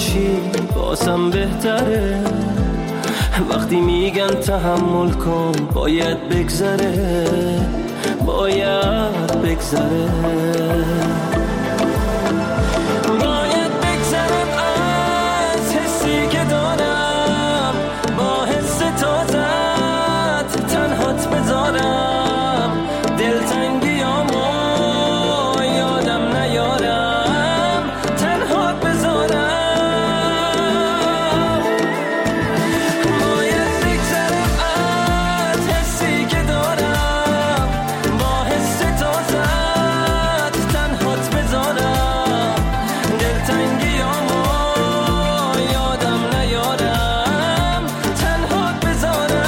باشی بازم بهتره. وقتی میگن تحمل کن باید بگذره، باید بگذره. باید بگذرم از حسی که دارم، با حس تازت تنهات بذارم. دلتنگیامو یادم نیارم، تنهات بذارم. باید بگذرم از حسی که دارم، با حس تازت تنهات بذارم. دلتنگیامو یادم نیارم، تنهات بذارم.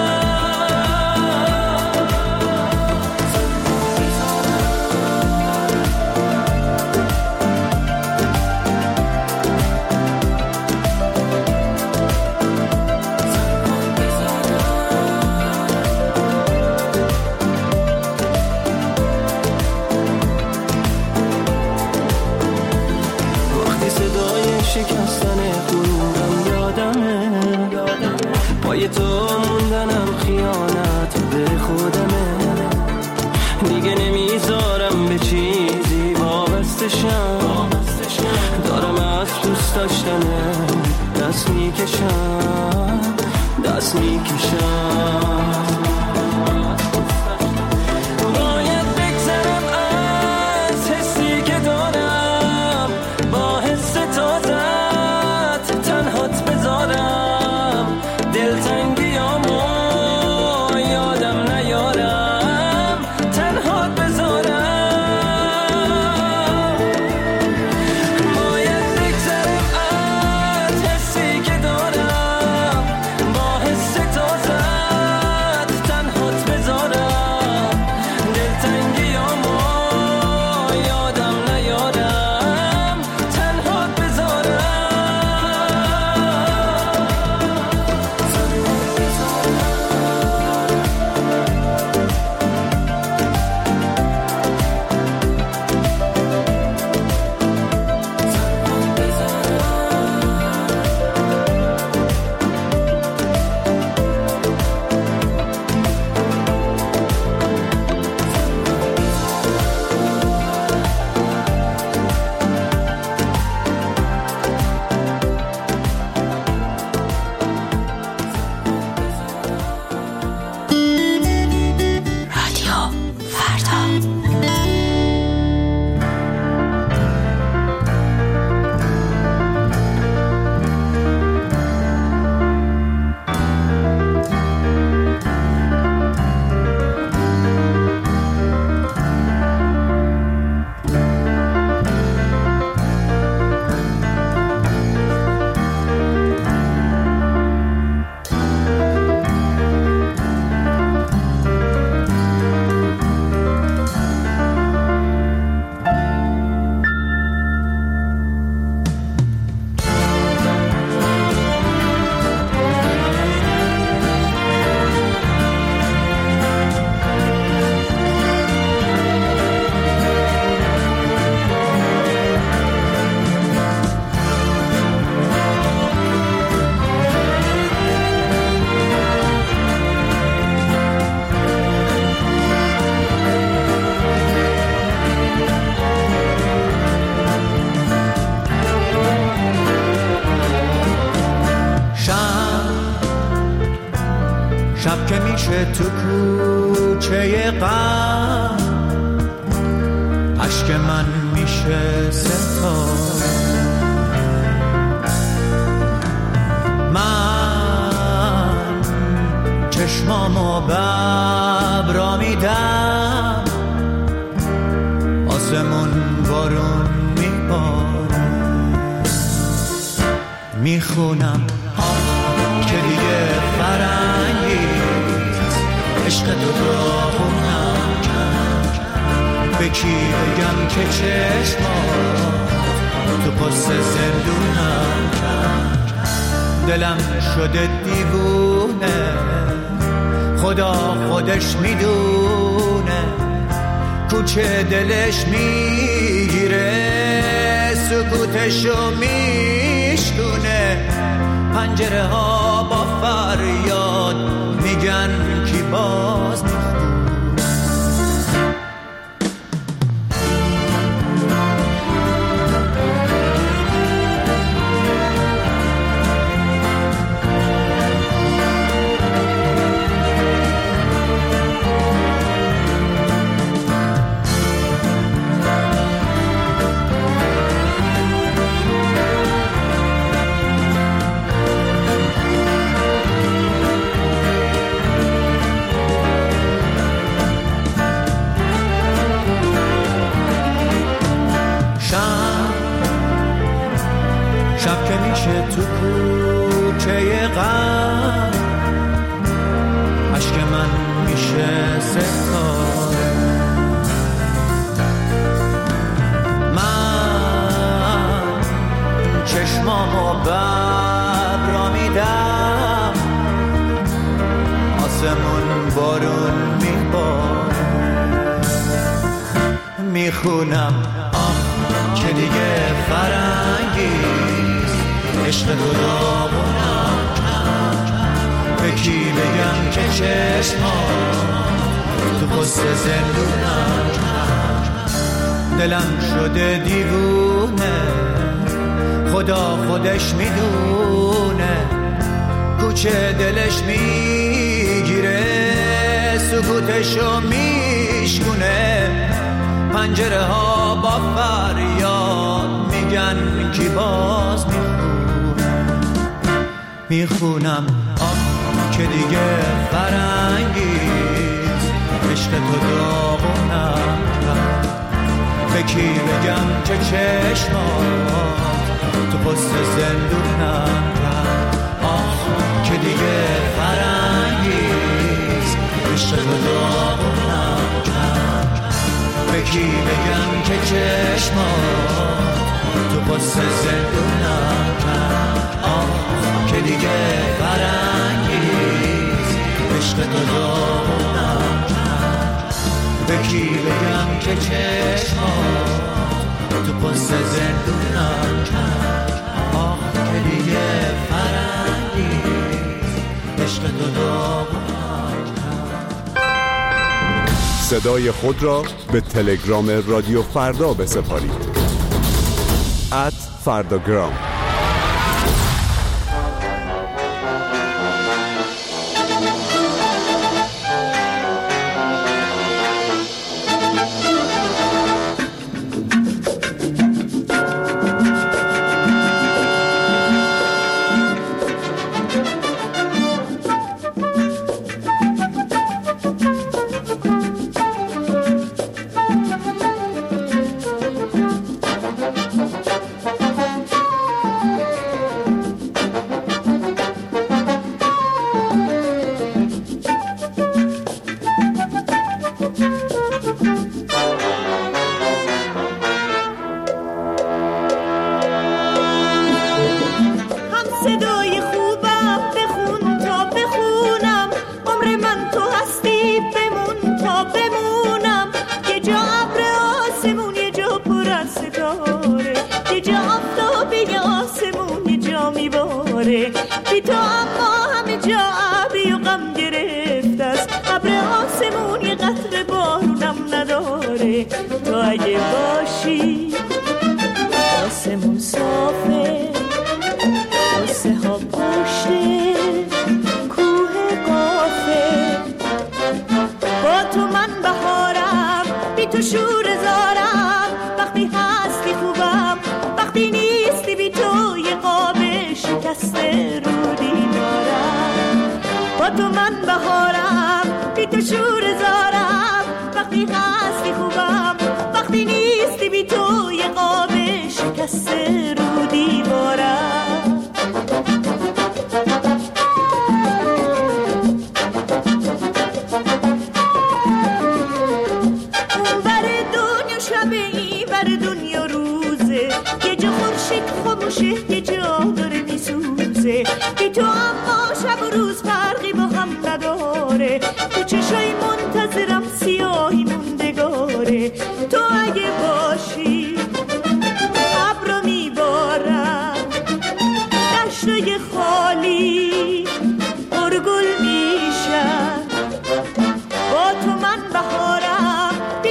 وقتی صدای شکستن غرورم یادمه، پای تو موندنم خیانت به خودمه. دیگه نمیذارم به چیزی وابستشم، دارم از دوست داشتنه دست میکشم، دست میکشم. باید بگذرم از حسی که دارم، با حس تازت تنهات بذارم. دلتنگیامو یادم نیارم، تنهات بذارم. باید بگذرم از حسی که دارم، با حس تازت تنهات بذارم. دلتنگیامو یادم نیارم، تنهات بذارم. شب که میشه تو کوچه غم، اشک من میشه ستاره. من چشمامو به ابرا میدم، آسمون بارون میباره. میخونم که دیگه فرنگیست، عشق تو را خونم کرد. به کی بگم که چشمات تو پست زندونم کرد. دلم شده دیوونه، خدا خودش میدونه. کوچه دلش میگیره، سکوتشو میشنوه. میشکونه، پنجره ها با فریاد میگن کی باز میخونه. شب که میشه تو کوچه غم، عشق من میشه ستاره. من چشمامو ببرا میدم، آسمون بارون میباره. میخونم که دیگه فرنگیست عشق تو داغونم، به کی بگم که چشمام تو پست زندونم. دلم شده دیوونه، خدا خودش میدونه، کوچه دلش میگیره، سکوتشو میشکونه. پنجره ها با فریاد میگن کی باز میخونم که دیگه فرنگیست عشق تو داغونم. به کی بگم که چشمات تو پست زندونم. که دیگه فرنگیست عشق تو داغونم. به کی بگم که چشمات تو پست زندونم. که دیگه فرنگیست عشق تو داغونم. به کی بگم که چشمات تو پست زندونم. که دیگه فرنگیست عشق تو داغونم. صدای خود را به تلگرام رادیو فردا بسپارید. @فرداگرام. بی تو اما همه جا ابری و غم گرفته است، ابر آسمون یه قطره بارونم نداره. تو اگه باشی آسمون صافه، قصه ها پشته کوه قافه. با تو من بهارم، بی تو شور زارم. وقتی هستی خوبم، وقتی نیستی بی تو یه قاب شکسته رو دیوارم. با تو من بهارم، بی تو شور زارم. وقتی هستی خوبم، وقتی نیستی بی تو یه قاب شکسته رو دیوارم. اون بر دنیا شبه، این بر دنیا روزه. یه جا خورشید خاموشه، یه جا داره میسوزه. بی تو اما شب و روز فرقی با هم نداره.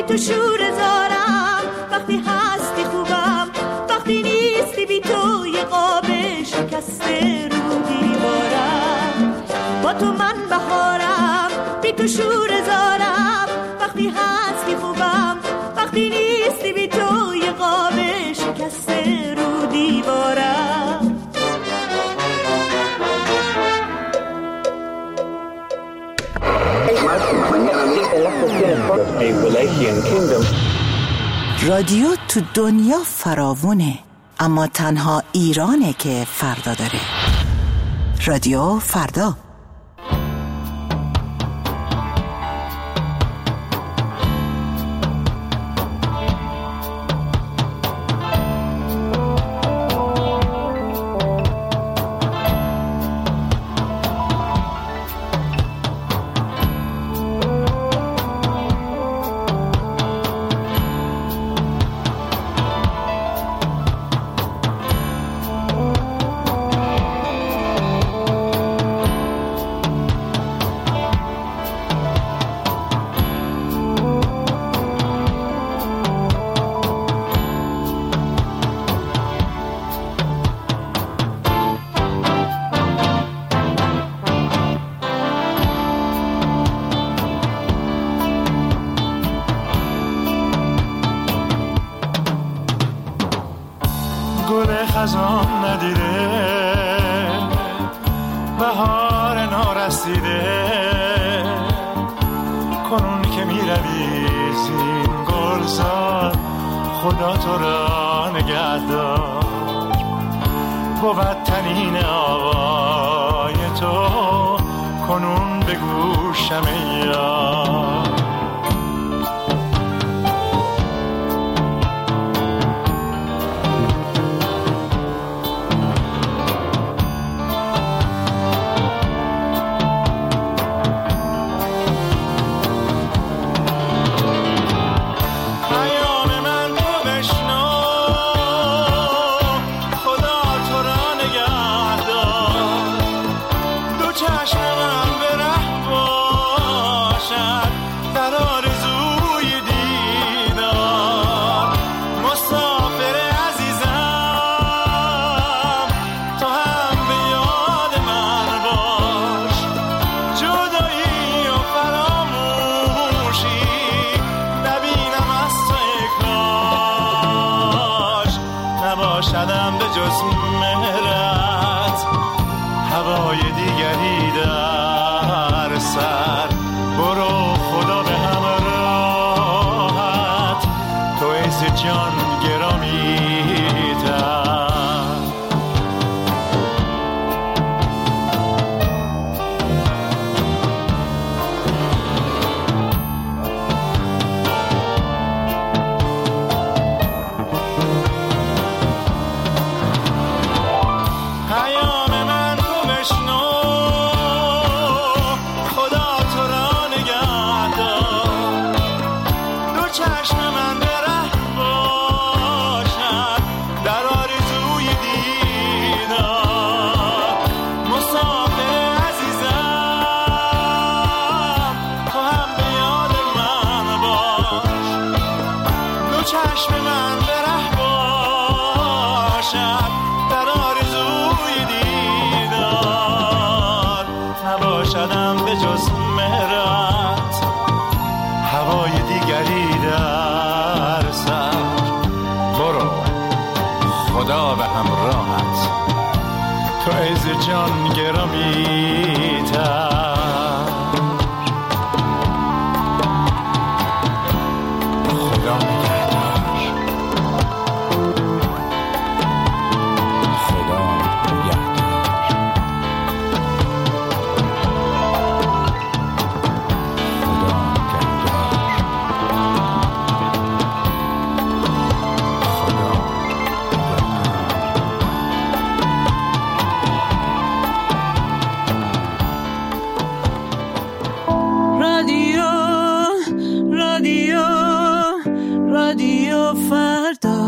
تو شور زارم، وقتی هستی خوبم، وقتی نیستی بی تو یه قاب شکسته رو دیوارم. با تو من بهارم، بی تو شور زارم، وقتی هستی خوبم، وقتی نیستی بی تو یه قاب شکسته رو دیوارم. رادیو تو دنیا فراوونه، اما تنها ایرانه که فردا داره. رادیو فردا. گل خزان ندیده، بهار نارسیده، کنون که می روی زین گلزار، خدا تو را نگه دار. بود تنین آوای تو کنون به گوشم یار. نباشدم به جز مهرت، هوای دیگری در سر. برو خدا به همراهت، تو عز جان گرامی تر. نباشدم به جز مهرت، هوای دیگری در سر. برو خدا به همراهت، تو عز جان گرامی تر. خدا نگهدار. خدا نگهدار. رادیو فردا.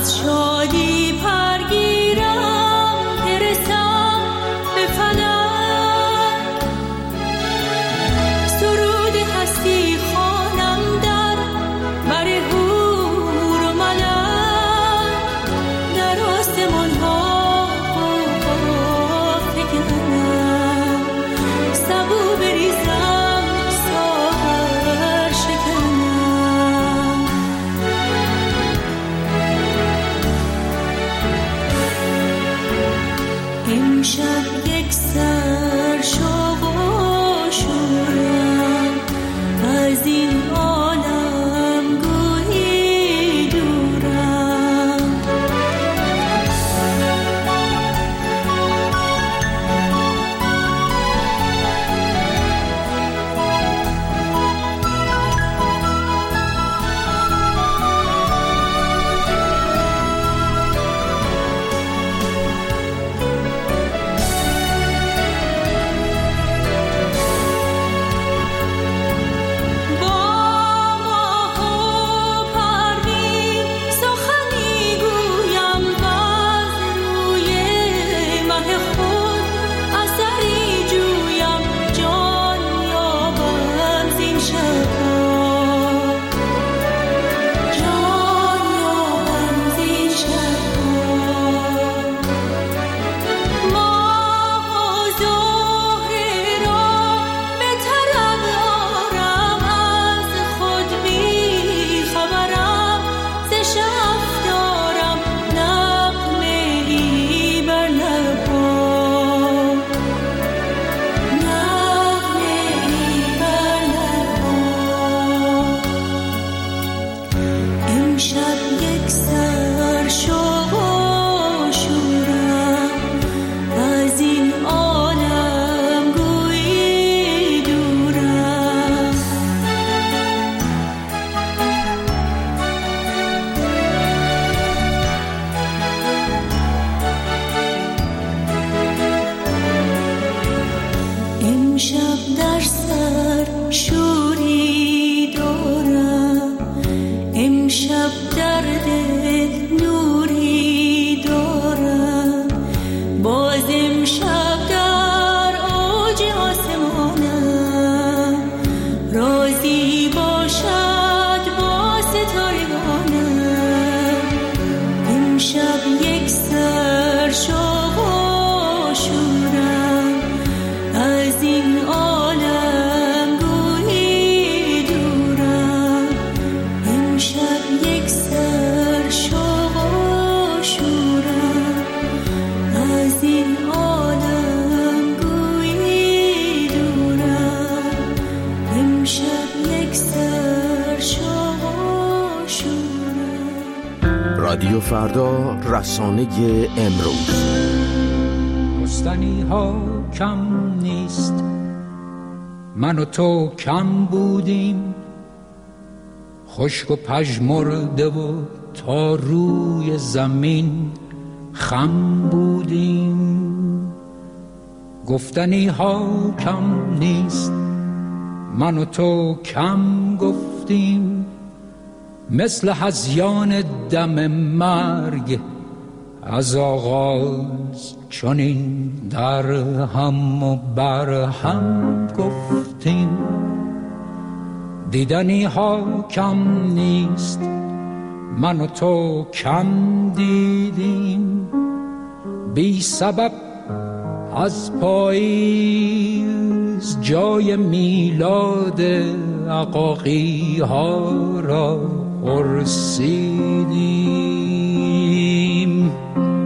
از شادی پرگیرم برسم به فلک، سرود هستی خوانم در بر حور و ملک، در آسمان ها فکنم سبو بریزم ساغر شکنم. امشب یک سر شوق و شورم از این عالم گویی دورم. امشب در سر شوری دارم، امشب در دل نوری دارم، باز امشب در اوج آسمانم رازی باشد با ستارگانم. امشب یک سر شوق و شورم از این عالم گویی دورم. امشب یک سر شوق و شورم از این عالم گویی دورم. امشب یک سر شوق و شورم. رادیو فردا، رسانه امروز. رستنی ها کم نیست، من و تو کم بودیم، خشک و پژمرده و تا روی زمین خم بودیم. گفتنی ها کم نیست، من و تو کم گفتیم، مثل هذیان دم مرگ از آغاز چنین در هم و بر هم گفتیم. دیدنی ها کم نیست، من و تو کم دیدیم، بی سبب از پاییز جای میلاد عقاقی ها را پرسیدیم.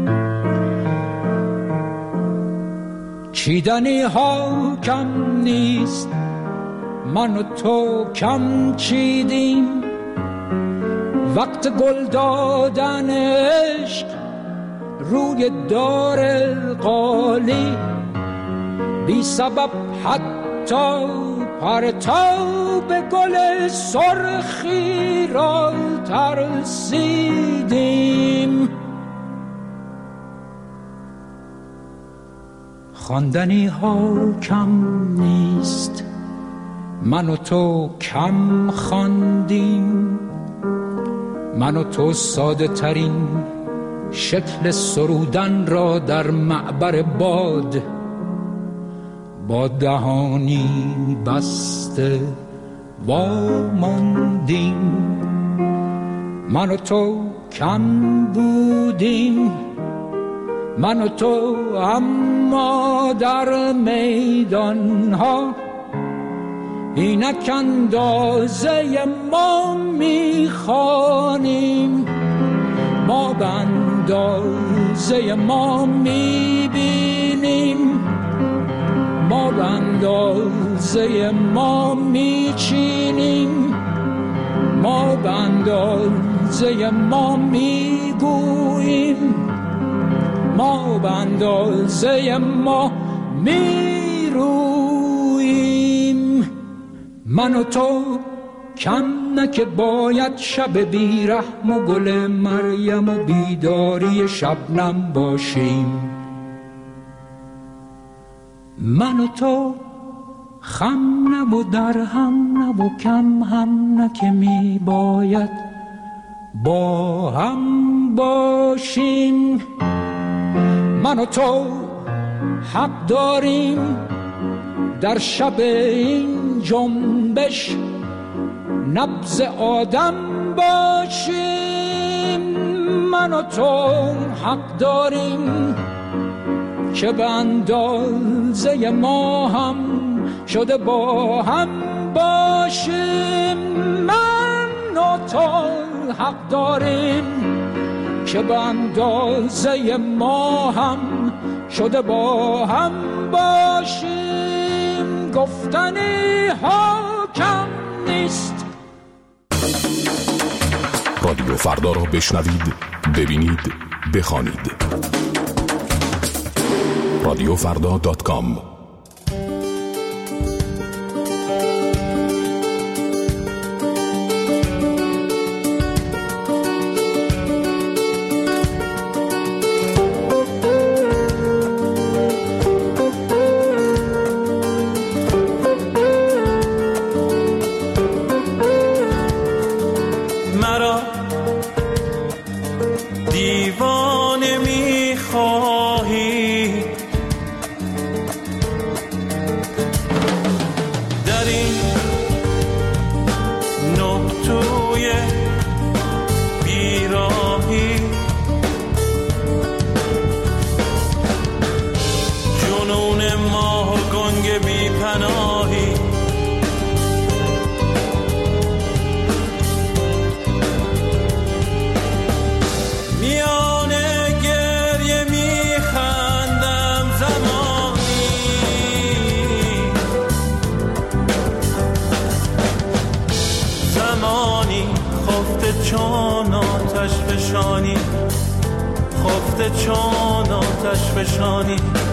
چیدنی ها کم نیست، من و تو کم چیدیم، وقت گل دادن عشق روی دار القالی، بی سبب حتی پرتاب گل سرخی را ترسیدیم. خواندنی ها کم نیست، من و تو کم خواندیم، من و تو ساده ترین شکل سرودن را در معبر باد با دهانی بسته واماندیم. من و تو کم بودیم، من و تو اما در میدان ها اینک اندازه ما میخوانیم، ما به اندازه ما میبینیم، ما به اندازه ما میچینیم، ما به اندازه ما میگوییم، ما به اندازه ما میرویم. من و تو کم نه که باید شب بیرحم و گل مریم و بیداری شبنم باشیم. من و تو خم نه و در هم نه و کم هم نه که می باید با هم باشیم. من و تو حق داریم در شب این جنبش نبض آدم باشیم. من و تو حق داریم که به اندازه ما هم شده با هم باشیم. من و تو حق داریم که به اندازه ما هم شده با هم باشیم. گفتنی ها کم نیست. رادیو فردا را بشنوید، ببینید، بخوانید. رادیوفردا.com. چون آتش فشانی، خفته چون آتش فشانی.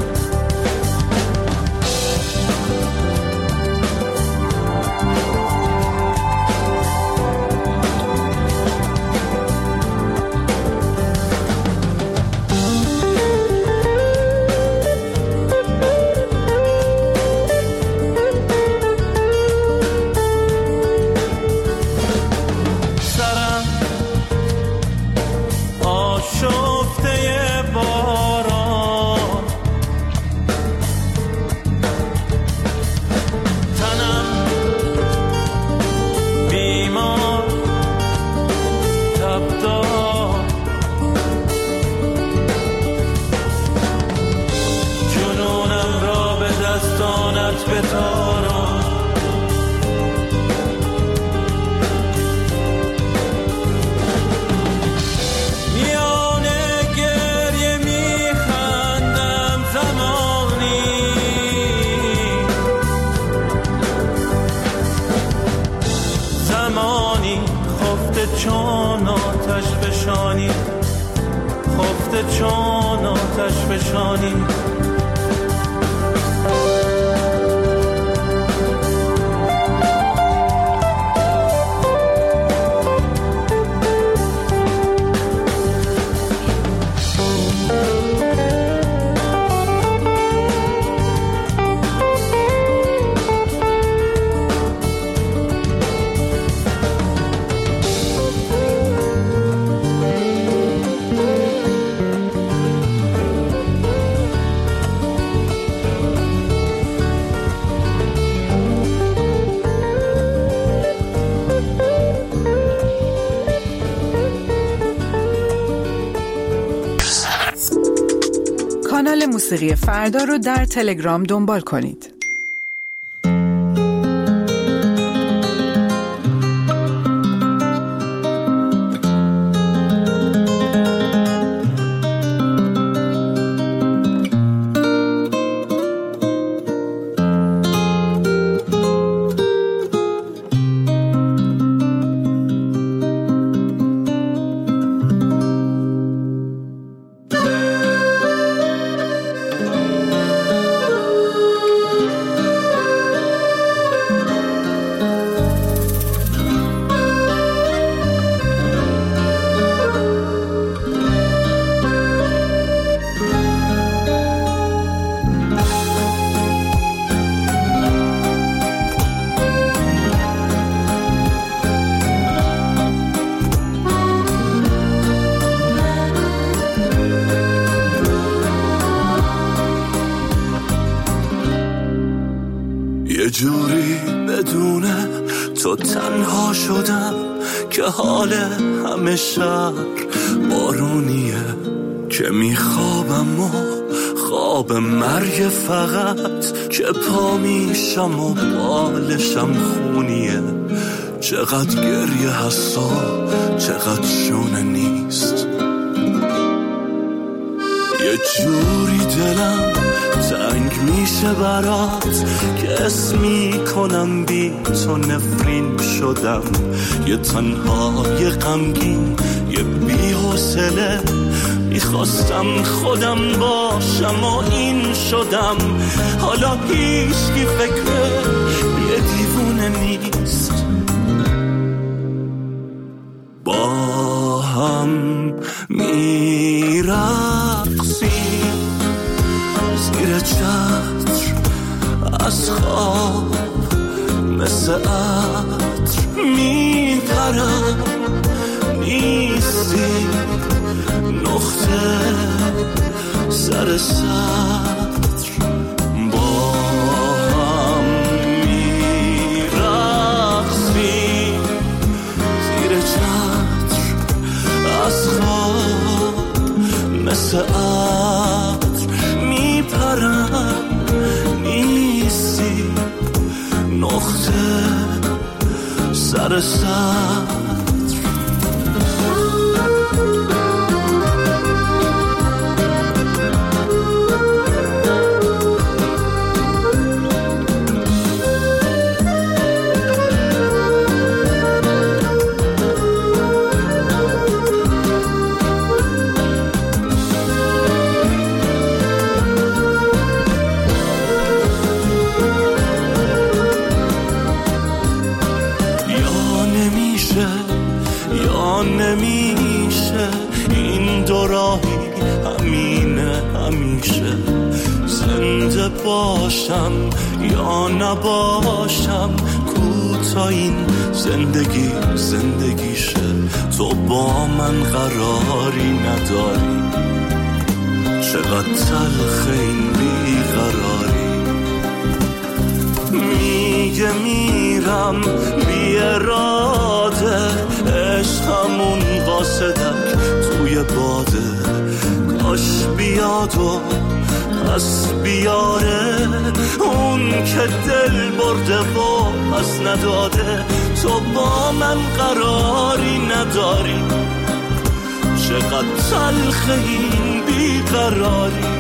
چون آتش فشانی، خفته چون آتش فشانی. کانال موسیقی فردا رو در تلگرام دنبال کنید. یه جوری بدونه تو تنها شدم که حال همه شهر بارونیه، که میخوابم و خواب مرگ فقط، که پا میشم و بالشم خونیه. چقدر گریه هستا چقدر شونه نیست، یه جوری دلم تنگ میشه برات که اسمی کنم بی تو نفرین شدم. یه تنهای غمگین یه بی حوصله، میخواستم خودم باشم و این شدم. حالا هیچکی فکر یه دیوونه نیست. با هم میرقصیم زیر چتر از خواب، مثل عطر میپرم نیستی نقطه سر سطر. با هم میرقصیم زیر چتر از خواب، مثل عطر میپرم نیستی نقطه سر سطر. نمیشه این دو راهی همینه همیشه، زنده باشم یا نباشم، کوتا این زندگی زندگیشه. تو با من قراری نداری، چقدر تلخ این بیقراری. میگه میرم بی اراده، عشقمون قاصدک توی باده. کاش بیاد و پس بیاره اون که دل برده و پس نداده. تو با من قراری نداری، چقدر تلخ این بیقراری.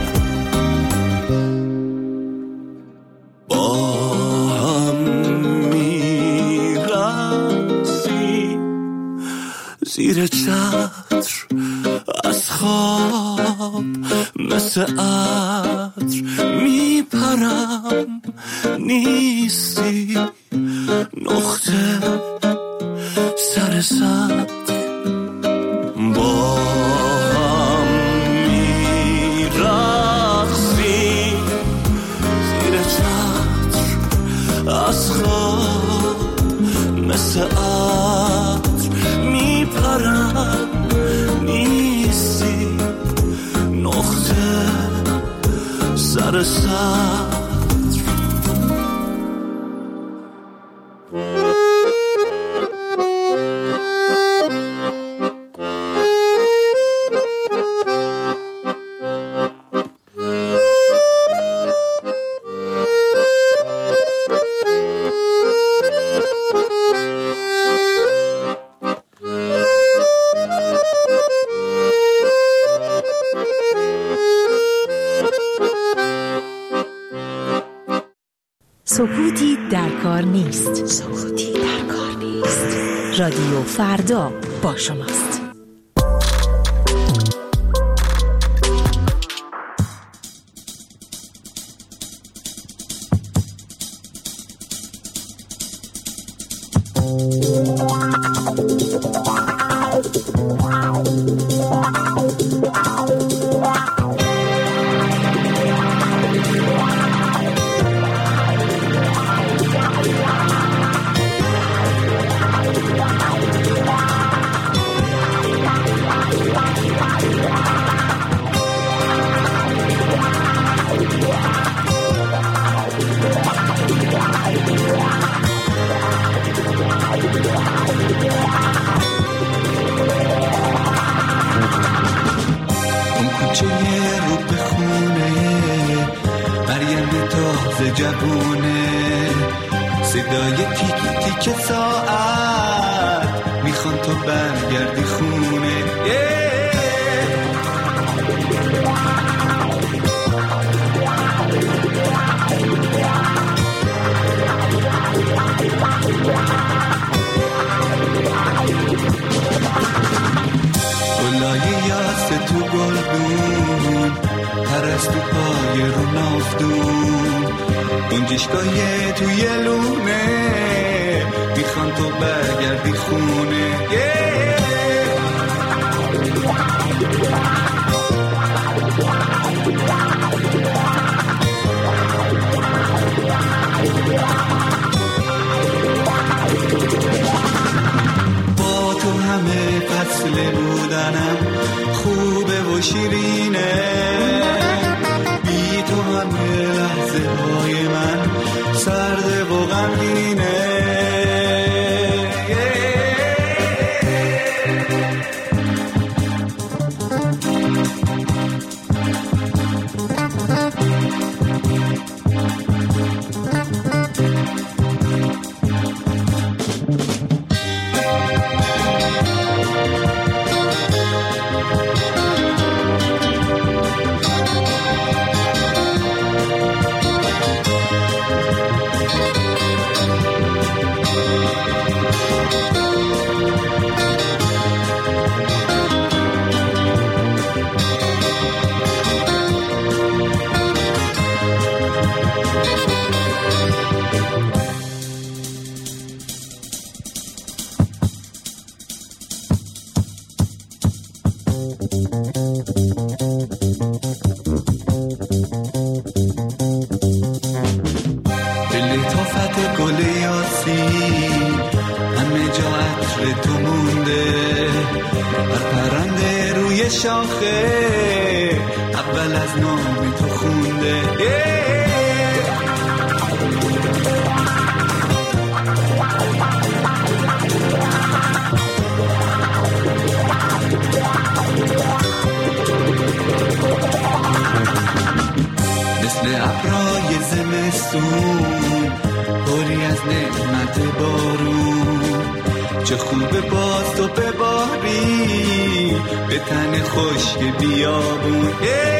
زیر چتر از خواب، مثل عطر میپرم نیستی نقطه سر سطر. با هم میرقصیم زیر چتر از خواب، مثل عطر میپرم نیستی نقطه سر سطر. سکوتی در کار نیست. سکوتی در کار نیست. رادیو فردا با شماست. صدای تیک تیک ساعت میخوان تو برگردی خونه. گلای یاس تو گلدون، پرستو پای رو نافدون، گنجشگاه توی لونه میخوان تو برگردی خونه. با تو همه فصل بودنم خوبه و شیرینه، بی تو همه لحظه های من سرده و غمگینه. شاخه اول از نام تو خونده. مثل ابرای زمستون پری از نعمت بارون، چه خوبه باز تو بباری به تن خشک بیابون.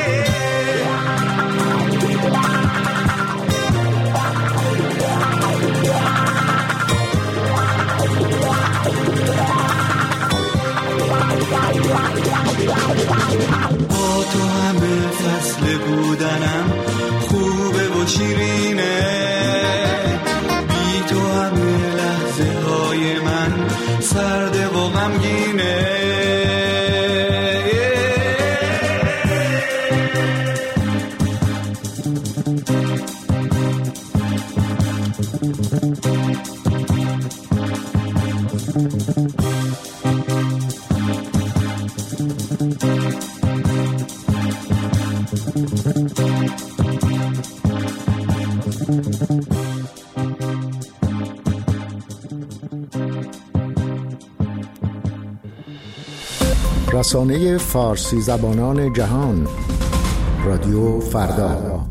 با تو همه فصل بودنم خوبه و شیرینه، بی تو همه لحظه های من سرده و غمگینه. رسانه فارسی زبانان جهان، رادیو فردا.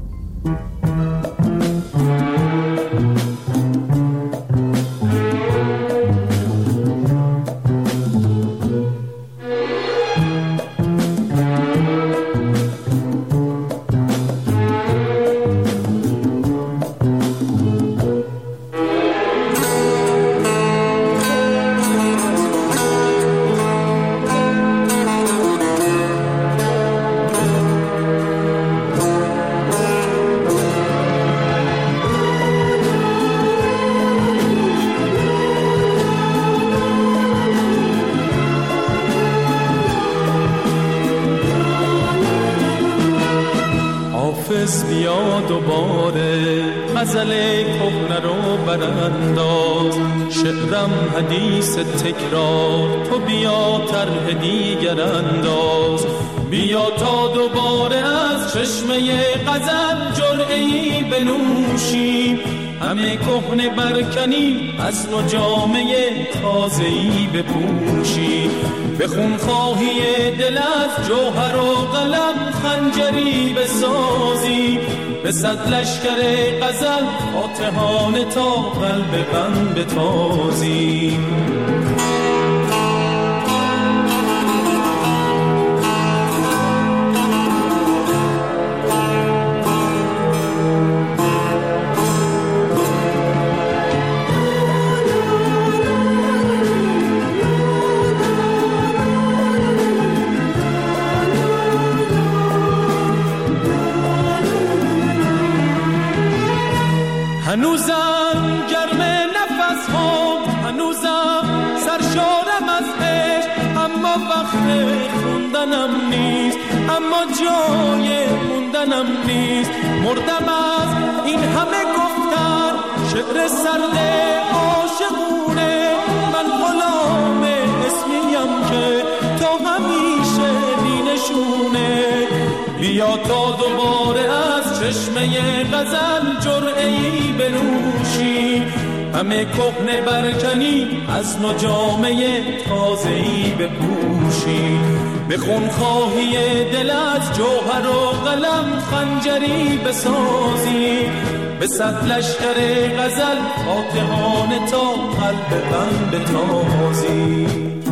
حافظ بیا دوباره، غزل کهنه رو برانداز، شعرم حدیث تکرار، تو بیا طرح دیگر انداز. بیا تا دوباره از چشمه غزل جرعه‌ای بنوشیم، همه کهنه برکنیم از نو جامه تازه‌ای بپوشیم. به خونخواهی دل از جوهر و قلم خنجری بسازیم، به صد لشکر غزل فاتحانه تا قلب غم بتازیم. هنوزم گرم نفس ها، هنوزم سرشارم از عشق، اما وقت خوندنم نیست، اما جای موندنم نیست. مردم از این همه گفتن، شعر سرد عاشقونه، من غلام اسمیم که تا همیشه بینشونه. بیا تا دوباره از چشمه غزل جرعه‌ای بنوشی، همه کهنه برکنی از نو جامه تازه‌ای بپوشی. به خونخواهی دل از جوهر و قلم خنجری بسازی، به صد لشکر غزل فاتحانه تا قلب غم بتازی.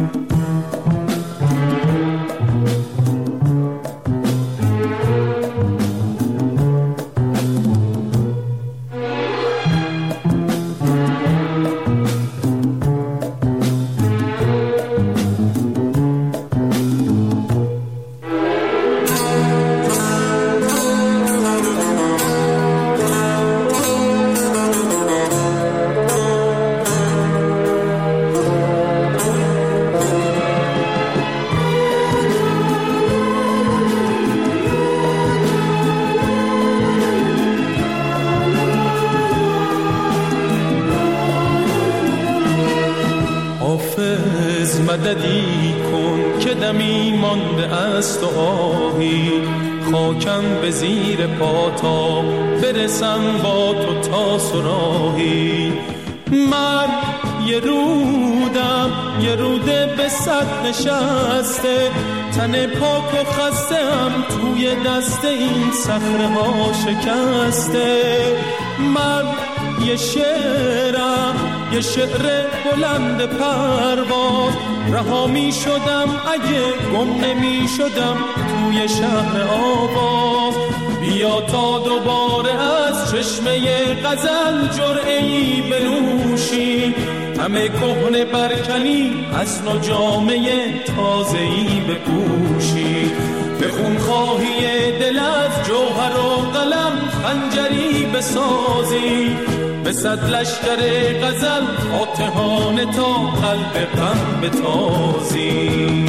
مددی کن که دمی مانده است و آهی، خاکم به زیر پاتا برسم با تو تا سراهی. من یه رودم، یه روده به صد نشسته، تن پاک و خسته‌ام توی دست این صخره ها شکسته. من یه شعرم، یه شعر بلند پرواز، رها می شدم اگه گم نمی شدم توی شهر آواز. بیا تا دوباره از چشمه غزل جرعه‌ای بنوشی، همه کهنه برکنی از نو جامه تازه‌ای بپوشی. به خونخواهی دل از جوهر و قلم خنجری بسازی، به صد لشکر غزل فاتحانه تا قلب غم بتازی.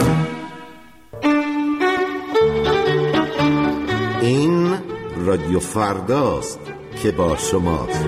این رادیو فرداست که با شماست.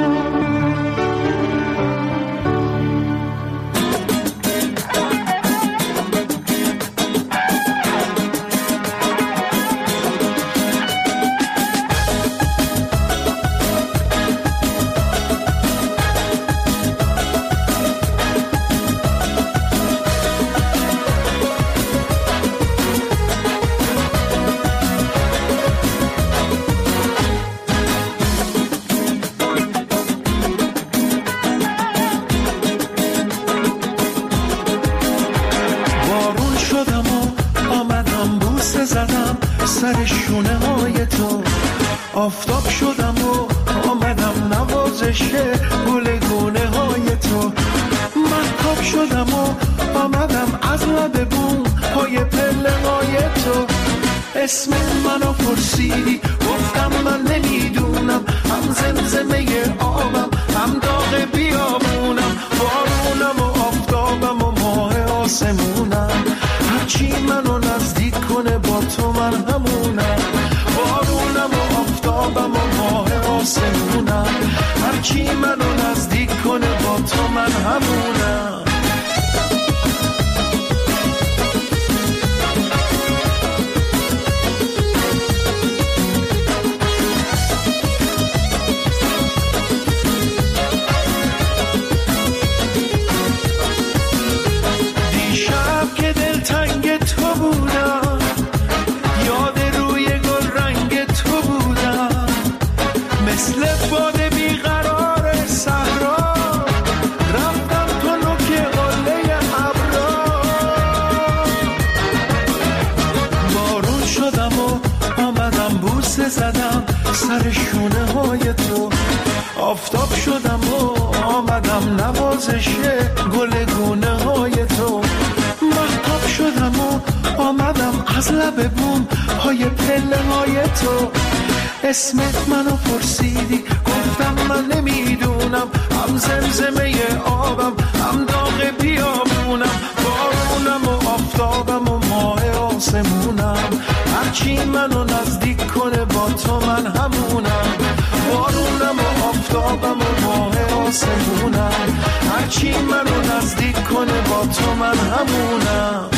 آفتاب شدم و آمدم نوازش گلگونه های تو. محتاب شدم و آمدم از لب بوم پای پله های تو. اسم منو پرسیدی گفتم من نمیدونم، هم زمزمه آبم هم داغ بیابونم، بارونم و آفتابم و ماه آسمونم. هرچی منو نزدیک کنه با تو من همونم، بارونم و آسمونم، هرچی منو نزدیک کنه با تو من همونم. دیشب که دلتنگ تو بودم، یاد روی گل رنگ تو بودم، مثل باد بیقرار صحرا رفتم تو نوک قله ابرا. بارون شدم و آمدم بوسه زدم سر شونه های تو، آفتاب شدم و آمدم نوازش گل گونه های تو، مهتاب شدم و آمدم از لب بوم های پله های تو. اسمت منو پرسیدی گفتم من نمیدونم، هم زمزمه آبم هم داغ بیابونم، بارونم و آفتابم و ماه آسمونم، هرچی منو نزدیک کنه با تو من همونم. بارونم و آفتابم و ماه آسمونم، هرچی منو نزدیک کنه با تو من همونم.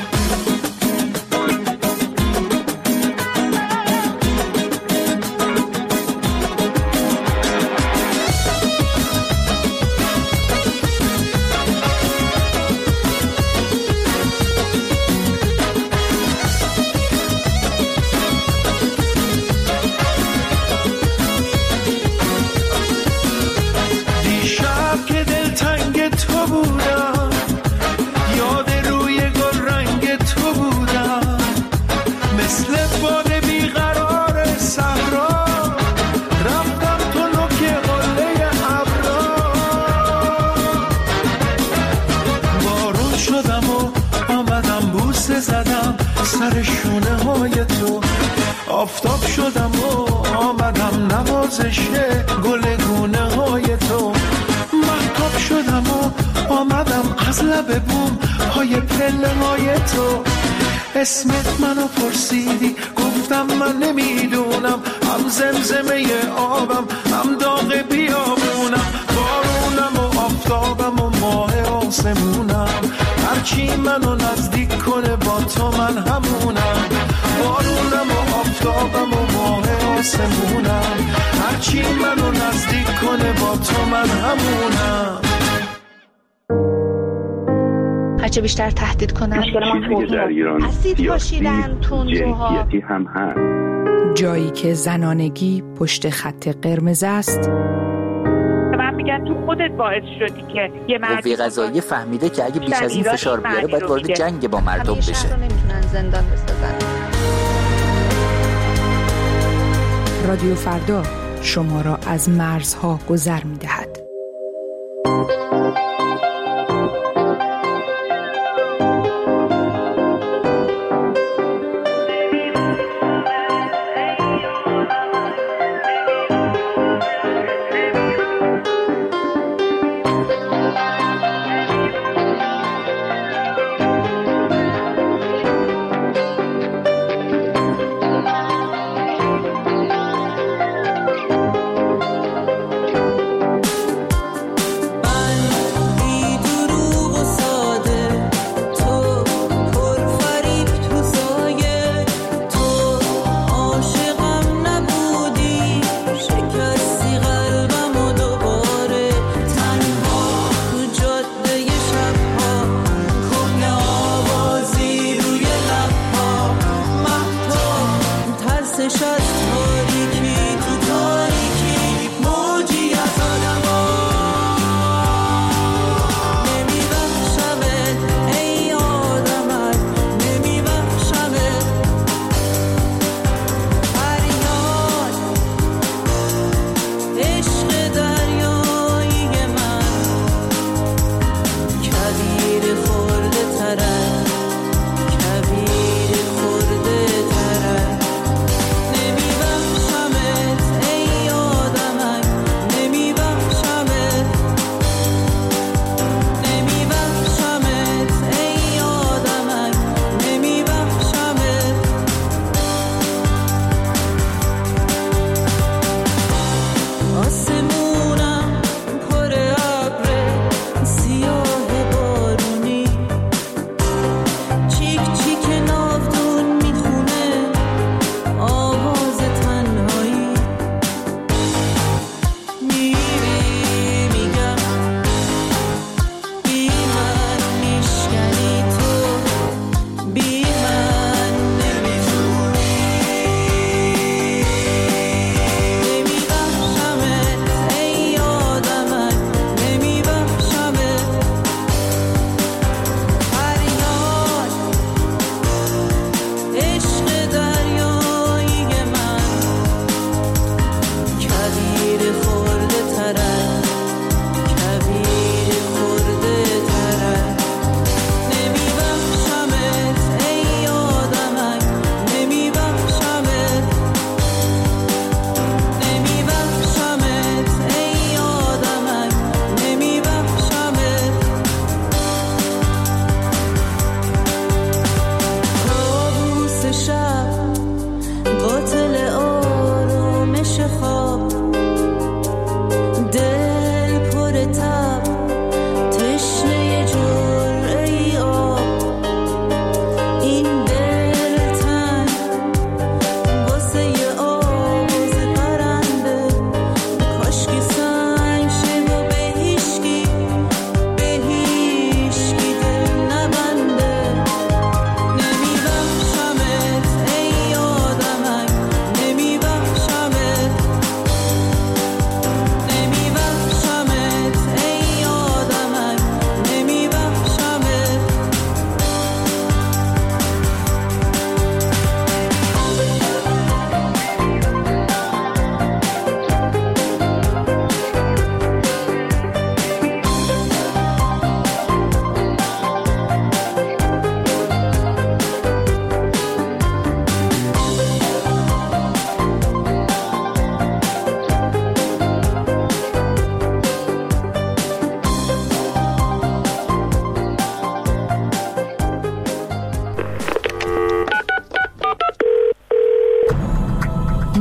سر شونه های تو، آفتاب شدم و آمدم نوازش گل گونه های تو، مهتاب شدم و آمدم از لب بوم های پله های تو. اسمت منو پرسیدی گفتم من نمیدونم، هم زمزمه آبم هم داغ بیابونم، بارونم و آفتابم و ماه آسمونم، هرچی منو نزدیک کنه با تو من همونم. بارونم و آفتابم و ماه آسمونم، هرچی منو نزدیک کنه با تو من همونم. هرچه بیشتر تهدید کنن چیزی که در ایران سیاسی جنسیتی هم هست. جایی که زنانگی پشت خط قرمز است. من میگن تو خودت باعث شدی که یه قوه قضاییه فهمیده که اگه بیش از این فشار بیاره باید وارد جنگ با مردم بشه. نمیتونن زندان بسازن. رادیو فردا شما را از مرزها گذر میدهد.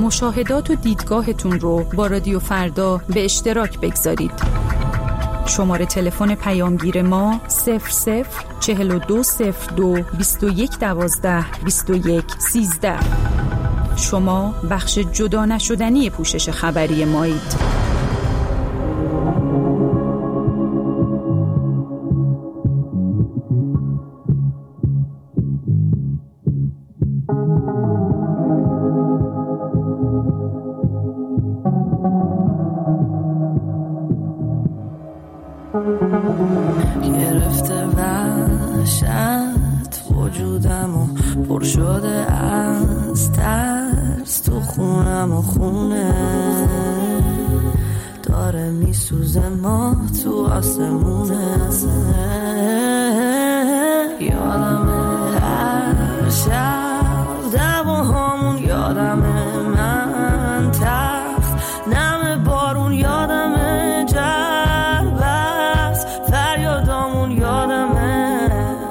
مشاهدات و دیدگاهتون رو با رادیو فردا به اشتراک بگذارید. شماره تلفن پیامگیر ما 004202 2112 2113. شما بخش جدا نشدنی پوشش خبری مایید. گرفته وحشت وجودم و پر شده از ترس، تو خونم و خونه داره میسوزه، ما تو آسمونه. یادمه هر شب دعواهامون، یادمه من تخت نم بارون، یادمه جربست فریادامون، یادمه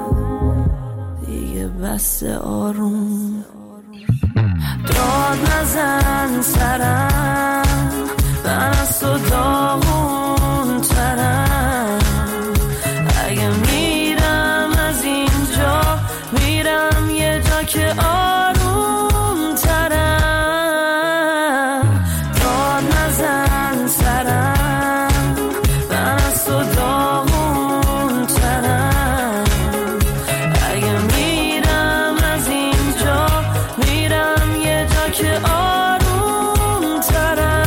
دیگه بس آروم داد نزن سرم، من از تو داغون ترم. اگه میرم از اینجا میرم یه جا که آروم ترم. داد نزن سرم، من از تو داغون ترم. اگه میرم از اینجا میرم یه جا که آروم ترم.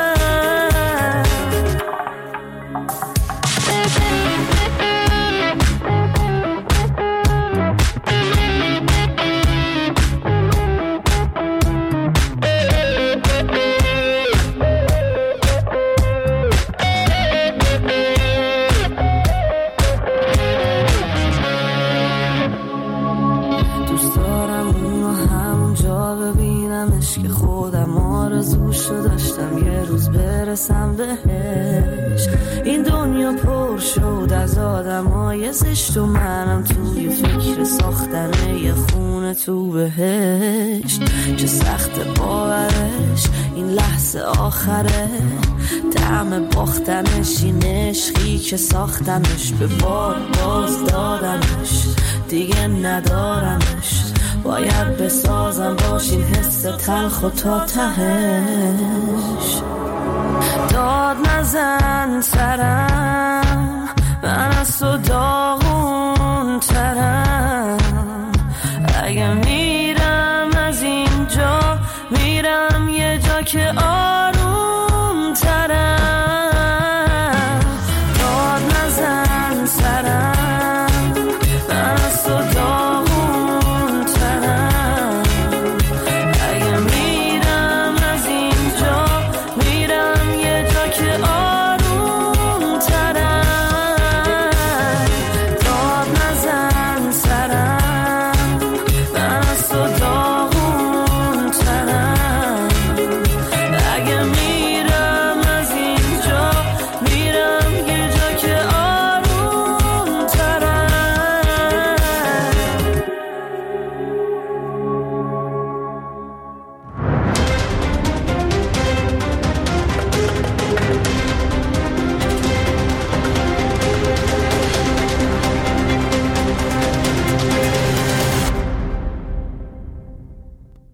دوست دارم اونو همونجا ببینمش که خودم آرزوشو داشتم یه روز برسم بهش. این دنیا پر شد از آدمای زشت و منم توی فکر ساختن یه خونه تو بهشت. چه سخت باورش این لحظه آخره، طعم باختنش این عشقی که ساختمش، به بار باز دادمش دیگه ندارمش. باید بسازم باش این حس تلخ و تا تهش. داد نزن سرم، من از تو داغون ترم. اگه میرم از اینجا میرم یه جا که آروم